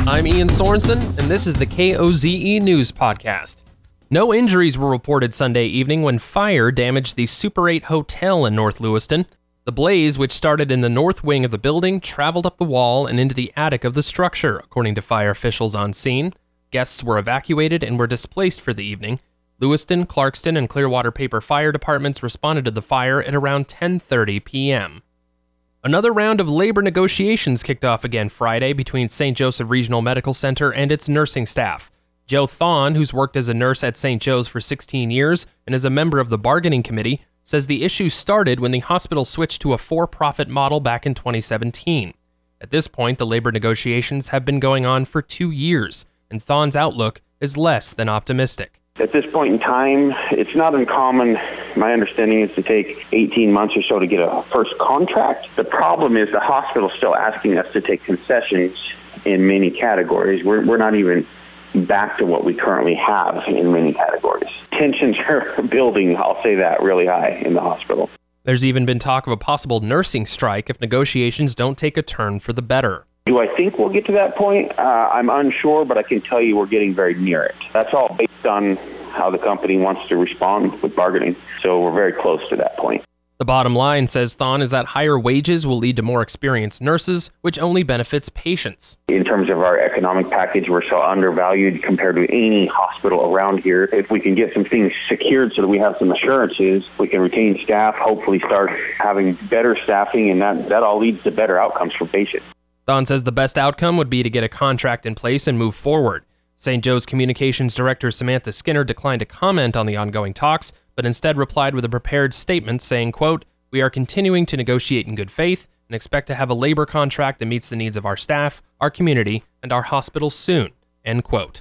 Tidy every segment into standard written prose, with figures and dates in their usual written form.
I'm Ian Sorensen, and this is the KOZE News Podcast. No injuries were reported Sunday evening when fire damaged the Super 8 Hotel in North Lewiston. The blaze, which started in the north wing of the building, traveled up the wall and into the attic of the structure, according to fire officials on scene. Guests were evacuated and were displaced for the evening. Lewiston, Clarkston, and Clearwater Paper fire departments responded to the fire at around 10:30 p.m. Another round of labor negotiations kicked off again Friday between St. Joseph Regional Medical Center and its nursing staff. Joe Thon, who's worked as a nurse at St. Joe's for 16 years and is a member of the bargaining committee, says the issue started when the hospital switched to a for-profit model back in 2017. At this point, the labor negotiations have been going on for 2 years, and Thon's outlook is less than optimistic. At this point in time, it's not uncommon. My understanding is to take 18 months or so to get a first contract. The problem is the hospital's still asking us to take concessions in many categories. We're not even back to what we currently have in many categories. Tensions are building, I'll say that, really high in the hospital. There's even been talk of a possible nursing strike if negotiations don't take a turn for the better. Do I think we'll get to that point? I'm unsure, but I can tell you we're getting very near it. That's all based on how the company wants to respond with bargaining. So we're very close to that point. The bottom line, says Thon, is that higher wages will lead to more experienced nurses, which only benefits patients. In terms of our economic package, we're so undervalued compared to any hospital around here. If we can get some things secured so that we have some assurances, we can retain staff, hopefully start having better staffing, and that all leads to better outcomes for patients. Thon says the best outcome would be to get a contract in place and move forward. St. Joe's Communications Director Samantha Skinner declined to comment on the ongoing talks, but instead replied with a prepared statement saying, quote, "We are continuing to negotiate in good faith and expect to have a labor contract that meets the needs of our staff, our community, and our hospitals soon," end quote.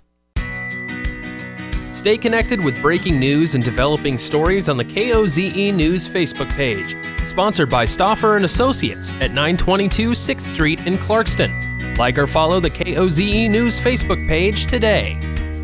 Stay connected with breaking news and developing stories on the KOZE News Facebook page. Sponsored by Stauffer & Associates at 922 6th Street in Clarkston. Like or follow the KOZE News Facebook page today.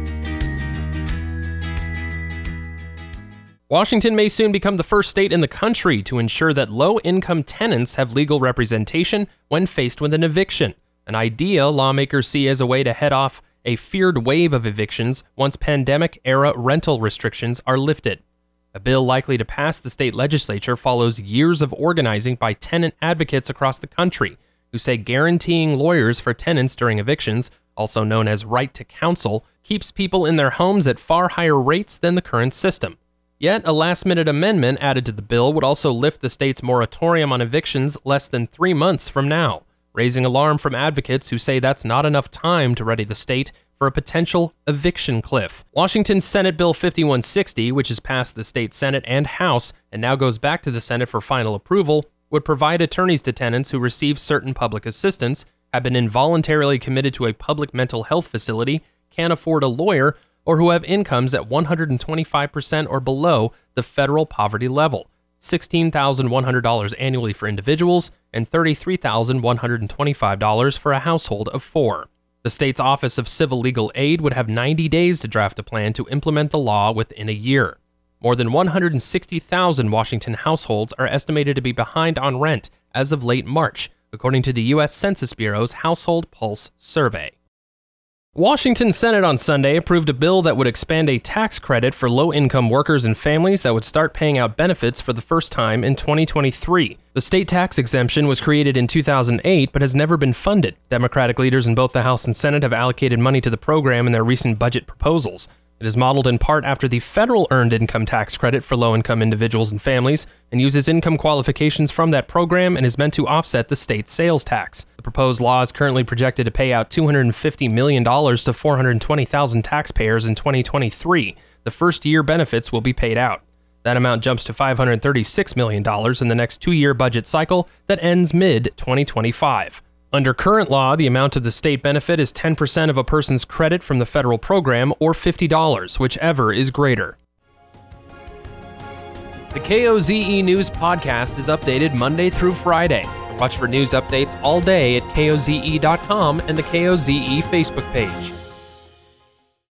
Washington may soon become the first state in the country to ensure that low-income tenants have legal representation when faced with an eviction, an idea lawmakers see as a way to head off a feared wave of evictions once pandemic-era rental restrictions are lifted. A bill likely to pass the state legislature follows years of organizing by tenant advocates across the country, who say guaranteeing lawyers for tenants during evictions, also known as right to counsel, keeps people in their homes at far higher rates than the current system. Yet, a last-minute amendment added to the bill would also lift the state's moratorium on evictions less than 3 months from now, raising alarm from advocates who say that's not enough time to ready the state for a potential eviction cliff. Washington's Senate Bill 5160, which has passed the state Senate and House and now goes back to the Senate for final approval, would provide attorneys to tenants who receive certain public assistance, have been involuntarily committed to a public mental health facility, can't afford a lawyer, or who have incomes at 125% or below the federal poverty level, $16,100 annually for individuals, and $33,125 for a household of 4. The state's Office of Civil Legal Aid would have 90 days to draft a plan to implement the law within a year. More than 160,000 Washington households are estimated to be behind on rent as of late March, according to the U.S. Census Bureau's Household Pulse survey. Washington Senate on Sunday approved a bill that would expand a tax credit for low-income workers and families that would start paying out benefits for the first time in 2023. The state tax exemption was created in 2008 but has never been funded. Democratic leaders in both the House and Senate have allocated money to the program in their recent budget proposals. It is modeled in part after the federal earned income tax credit for low-income individuals and families and uses income qualifications from that program and is meant to offset the state's sales tax. The proposed law is currently projected to pay out $250 million to 420,000 taxpayers in 2023. The first-year benefits will be paid out. That amount jumps to $536 million in the next 2-year budget cycle that ends mid-2025. Under current law, the amount of the state benefit is 10% of a person's credit from the federal program or $50, whichever is greater. The KOZE News Podcast is updated Monday through Friday. Watch for news updates all day at koze.com and the KOZE Facebook page.